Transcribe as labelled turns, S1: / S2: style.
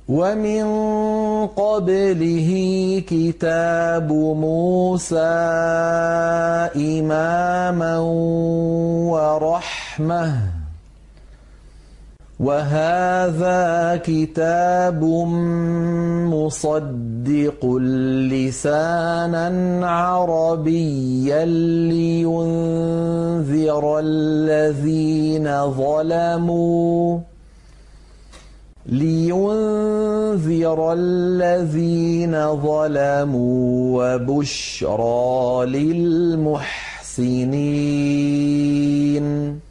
S1: ومن قبله كتاب موسى إماما ورحمة وهذا كتاب مصدق لسانا عربيا لينذر الذين ظلموا وبشرى للمحسنين.